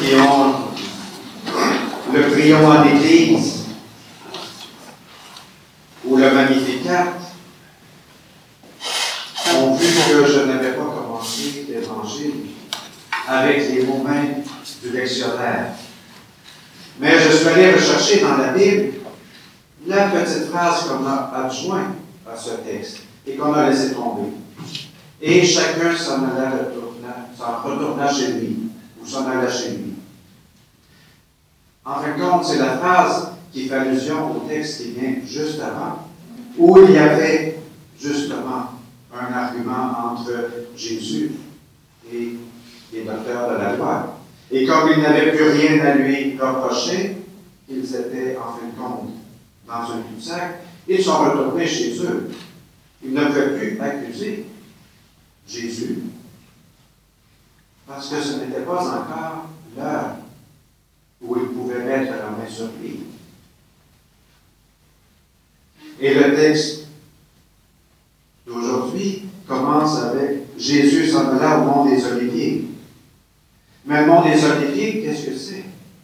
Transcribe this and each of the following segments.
le prions en Église ou le Magnificat ont vu que je n'avais pas commencé l'Évangile avec les mots mêmes du lectionnaire. Mais je suis allé rechercher dans la Bible la petite phrase qu'on a adjointe à ce texte et qu'on a laissé tomber. Et chacun s'en retourna chez lui, ou s'en alla chez lui. En fin de compte, c'est la phrase qui fait allusion au texte qui vient juste avant, où il y avait justement un argument entre Jésus et les docteurs de la loi. Et comme ils n'avaient plus rien à lui reprocher, ils étaient en fin de compte dans un cul-de-sac, ils sont retournés chez eux. Ils ne pouvaient plus accuser Jésus parce que ce n'était pas encore l'heure où ils pouvaient mettre la main sur lui. Et le texte d'aujourd'hui commence avec Jésus s'en alla au mont des Oliviers. Mais le mont des Oliviers, qu'est-ce que c'est?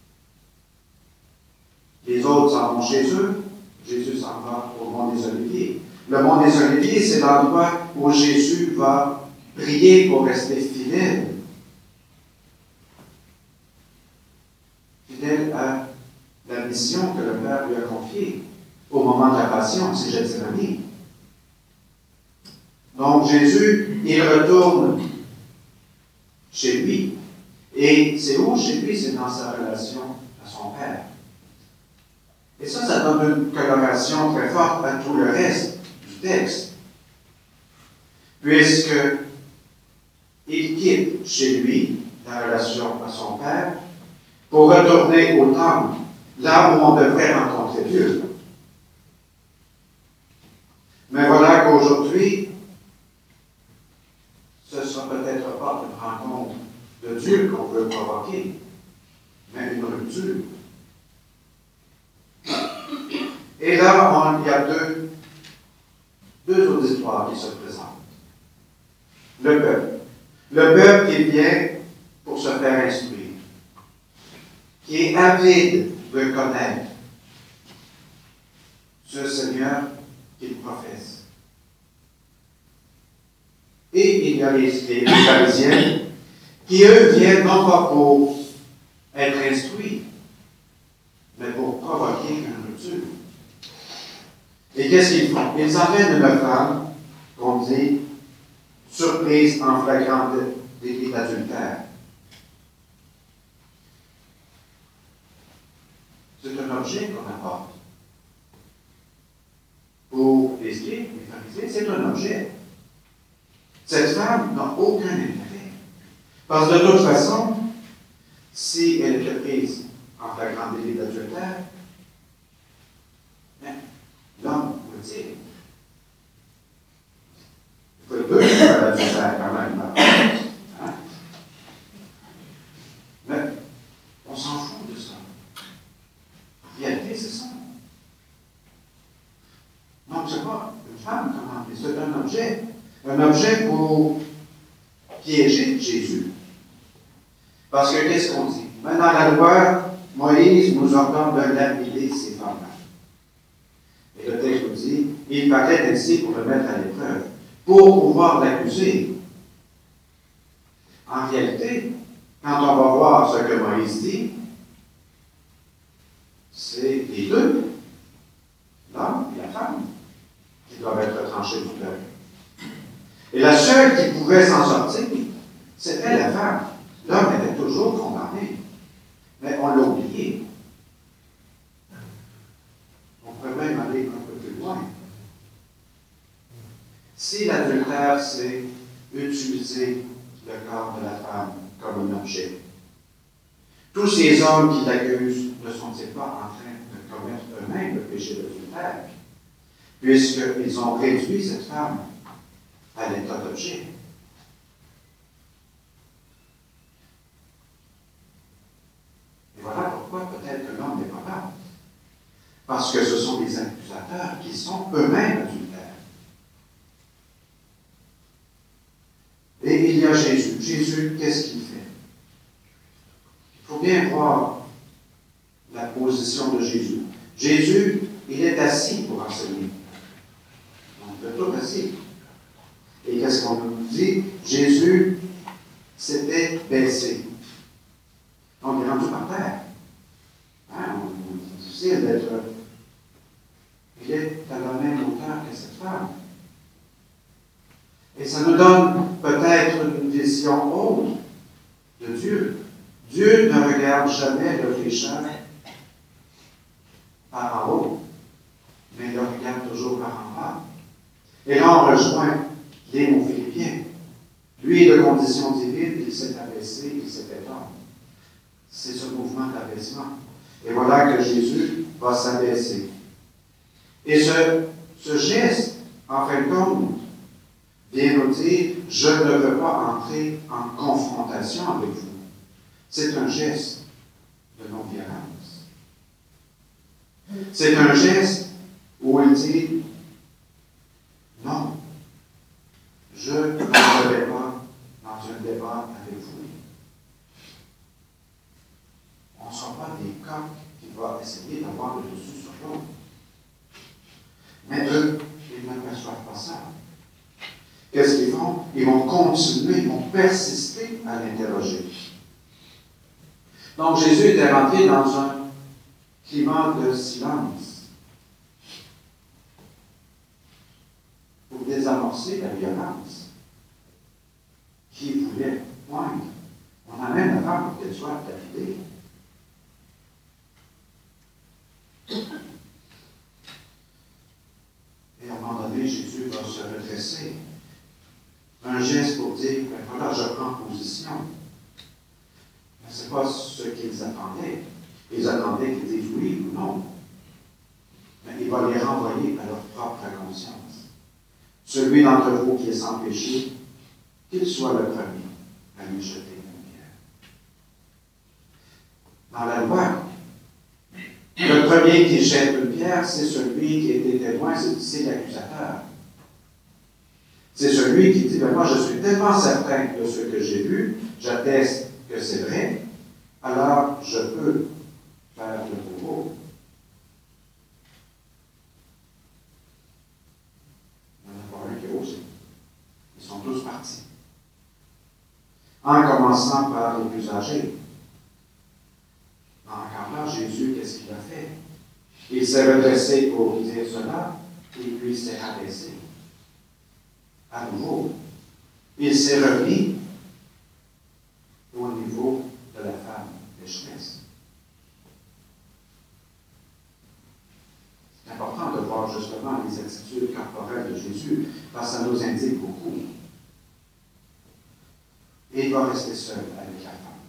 Les autres s'en vont chez eux, Jésus s'en va au mont des Oliviers. Le mont des Oliviers, c'est l'endroit où Jésus va prier pour rester fidèle. Fidèle à la mission que le Père lui a confiée au moment de la passion, c'est Gethsémani. Donc Jésus, il retourne chez lui. Et c'est où chez lui? C'est dans sa relation à son Père. Et ça donne une coloration très forte à tout le reste du texte. Puisque il quitte chez lui la relation à son Père pour retourner au temple, là où on devrait rencontrer Dieu. Mais voilà qu'aujourd'hui, ce ne sera peut-être pas une rencontre de Dieu qu'on veut provoquer, mais une rupture. Et là, il y a deux auditoires qui se présentent. Le peuple. Le peuple qui vient pour se faire instruire, qui est avide de connaître ce Seigneur qu'il professe. Et il y a les pharisiens qui, eux, viennent non pas pour être instruits, mais pour provoquer une rupture. Et qu'est-ce qu'ils font? Ils emmènent une femme, qu'on dit, surprise en flagrant délit d'adultère. C'est un objet qu'on apporte. Pour les scribes, les pharisiens, c'est un objet. Cette femme n'a aucun intérêt. Parce que de toute façon, si elle était prise en flagrant délit d'adultère, l'homme peut dire. Il faut être deux pour faire l'adultère quand même. Hein? Mais on s'en fout de ça. En réalité, c'est ça. Donc, c'est pas une femme, comment dire, c'est un objet. Un objet pour piéger Jésus. Parce que qu'est-ce qu'on dit? Mais dans la loi, Moïse nous ordonne de lapider ces femmes-là. Et le texte nous dit, il paraît ainsi pour le mettre à l'épreuve, pour pouvoir l'accuser. En réalité, quand on va voir ce que Moïse dit, c'est les deux, l'homme et la femme, qui doivent être tranchés du peuple. Et la seule qui pouvait s'en sortir, c'était la femme. L'homme était toujours condamné. Mais on l'a oublié. On pourrait même aller un peu plus loin. Si l'adultère, c'est utiliser le corps de la femme comme un objet, tous ces hommes qui l'accusent ne sont-ils pas en train de commettre eux-mêmes le péché d'adultère, puisqu'ils ont réduit cette femme à l'état d'objet? Et voilà pourquoi peut-être que l'homme n'est pas là. Parce que ce sont des accusateurs qui sont eux-mêmes adultères. Et il y a Jésus. Jésus, qu'est-ce qu'il fait? Il faut bien voir la position de Jésus. Jésus, il est assis pour enseigner. On est tous assis. Et qu'est-ce qu'on nous dit? Jésus s'était baissé. Donc, il est rendu par terre. Hein, c'est difficile d'être. Il est à la même hauteur que cette femme. Et ça nous donne peut-être une vision haute de Dieu. Dieu ne regarde jamais le pécheur par en haut, mais il le regarde toujours par en bas. Et là, on rejoint les mots philippiens. Lui, de condition divine, il s'est abaissé, il s'est éteint. C'est ce mouvement d'abaissement. Et voilà que Jésus va s'abaisser. Et ce geste, en fin de compte, vient nous dire, je ne veux pas entrer en confrontation avec vous. C'est un geste de non-violence. C'est un geste où il dit, non, je ne vais pas dans un débat avec vous. On ne sera pas des cas qui vont essayer d'avoir le dessus sur l'autre. Mais eux, ils ne perçoivent pas ça. Qu'est-ce qu'ils font? Ils vont continuer, ils vont persister à l'interroger. Donc Jésus était rentré dans un climat de silence pour désamorcer la violence qui voulait poindre. On amène la femme pour qu'elle soit lapidée. Et à un moment donné, Jésus va se redresser. Un geste pour dire, ben voilà, je prends position. Mais ce n'est pas ce qu'ils attendaient. Ils attendaient qu'ils disent oui ou non. Mais il va les renvoyer à leur propre conscience. Celui d'entre vous qui est sans péché, qu'il soit le premier à lui jeter une pierre. Dans la loi, le premier qui jette une pierre, c'est celui qui était témoin, c'est l'accusateur. C'est celui qui dit, ben moi je suis tellement certain de ce que j'ai vu, j'atteste que c'est vrai, alors je peux faire le bourreau. Il n'y en a pas un qui a osé. Ils sont tous partis. En commençant par les plus âgés. Encore là, Jésus, qu'est-ce qu'il a fait? Il s'est redressé pour dire cela, et puis il s'est abaissé. À nouveau, il s'est remis au niveau de la femme pécheresse. C'est important de voir justement les attitudes corporelles de Jésus, parce que ça nous indique beaucoup. Et il va rester seul avec la femme.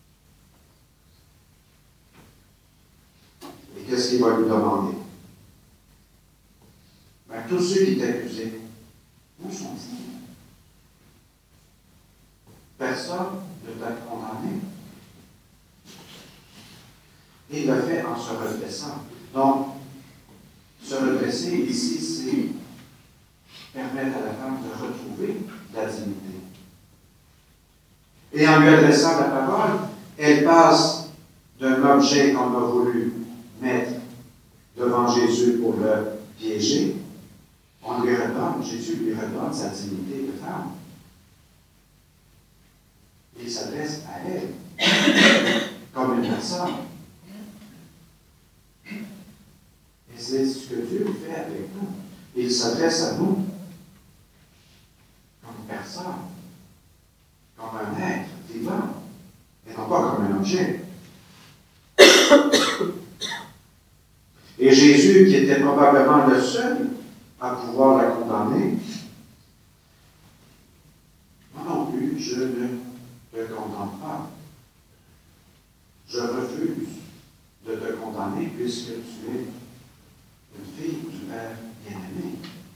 Et qu'est-ce qu'il va lui demander? Ben, tous ceux qui t'accusaient, où sont-ils? Personne ne t'a condamné. Et il le fait en se redressant. Donc, se redresser ici, c'est permettre à la femme de retrouver la dignité. Et en lui adressant la parole, elle passe d'un objet qu'on a voulu mettre devant Jésus pour le piéger. On lui redonne, Jésus lui redonne sa dignité de femme. Il s'adresse à elle comme une personne. Et c'est ce que Dieu fait avec nous. Il s'adresse à nous comme une personne, comme un être vivant, et non pas comme un objet. Et Jésus, qui était probablement le seul à pouvoir la condamner, moi non plus, je ne te condamne pas. Je refuse de te condamner puisque tu es une fille du Père bien-aimé.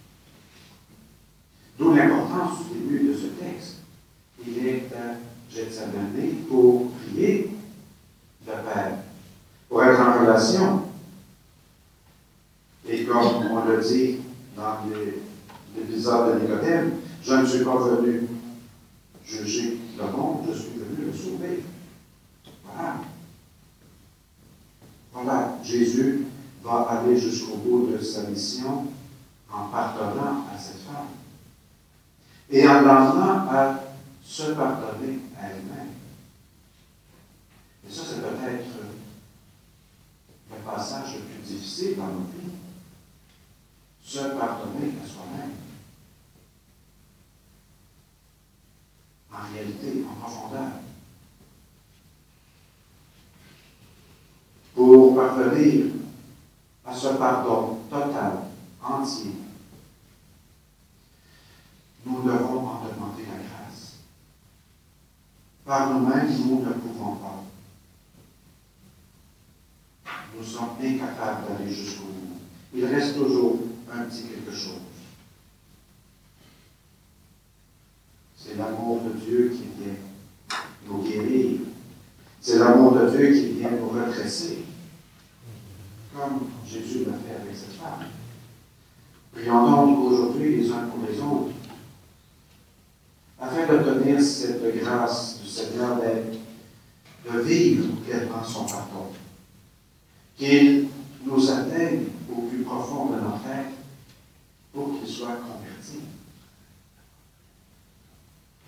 D'où l'importance du début de ce texte. Il est à Gethsémani pour prier le Père, pour être en relation. Et comme on le dit dans l'épisode de Nicodème, je ne suis pas venu juger le monde, je suis venu le sauver. Voilà. Voilà, Jésus va aller jusqu'au bout de sa mission en pardonnant à cette femme et en l'emmenant à se pardonner à elle-même. Et ça, c'est peut-être le passage le plus difficile dans nos vies. Se pardonner à soi-même. En réalité, en profondeur. Pour parvenir à ce pardon total, entier, nous devons en demander la grâce. Par nous-mêmes, nous ne pouvons pas. Nous sommes incapables d'aller jusqu'au bout. Il reste toujours un petit quelque chose. C'est l'amour de Dieu qui vient nous guérir. C'est l'amour de Dieu qui vient nous redresser. Comme Jésus l'a fait avec cette femme. Prions donc aujourd'hui les uns pour les autres, afin d'obtenir cette grâce du Seigneur de vivre pleinement son pardon. Qu'il nous atteigne au plus profond de notre être pour qu'il soit converti.